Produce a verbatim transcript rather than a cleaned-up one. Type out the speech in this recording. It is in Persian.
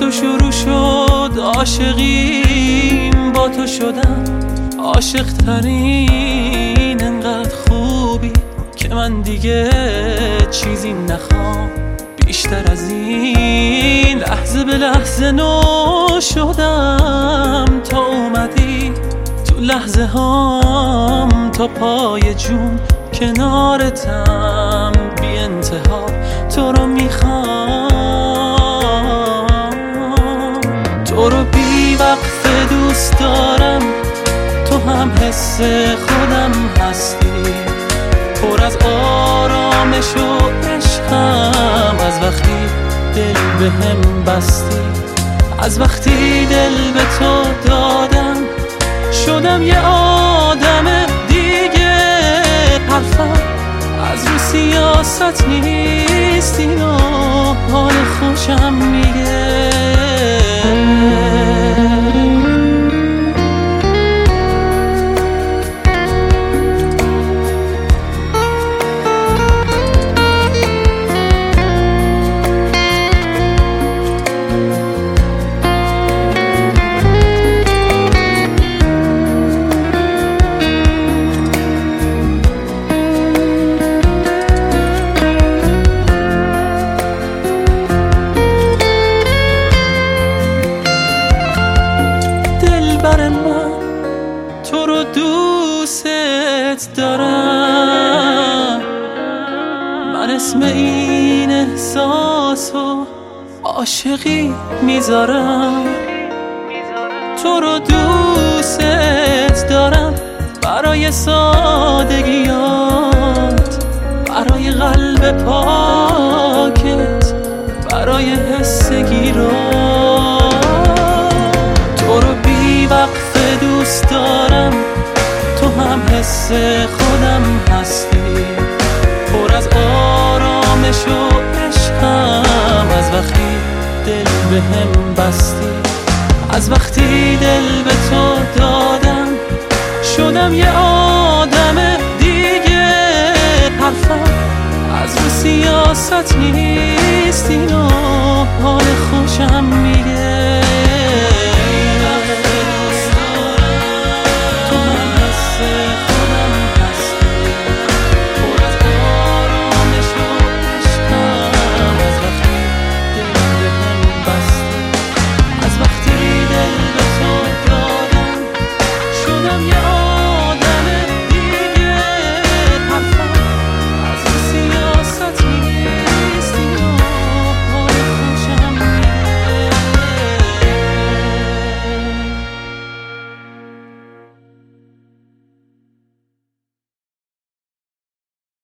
تو شروع شد عاشقیم، با تو شدم عاشق ترین. انقدر خوبی که من دیگه چیزی نخوام بیشتر از این. لحظه به لحظه نو شدم تا اومدی تو لحظه هام، تا پای جون کنارتم بی انتها تو رو میخوام. تو رو بی وقفه دوست دارم، تو هم حس خودم هستی، پر از آرامش و عشقم. از وقتی دل به هم بستی، از وقتی دل به تو دادم، شدم یه آدم دیگه. حرفم از رو سیاست نیست، اینو حال خوشم میگه. بر من تو رو دوست دارم، من اسم این احساس و عاشقی میذارم. تو رو دوست دارم برای سادگیات، برای قلب پاکت، برای حس گیرات. تو رو بی وقفه دوست دارم، تو هم حس خودم هستی، پر از آرامش و عشقم. از وقتی دل به هم بستی، از وقتی دل به تو دادم، شدم یه آدم دیگه. حرفم از رو سیاست نیست، اینو حال خوشم میگه. Yeah.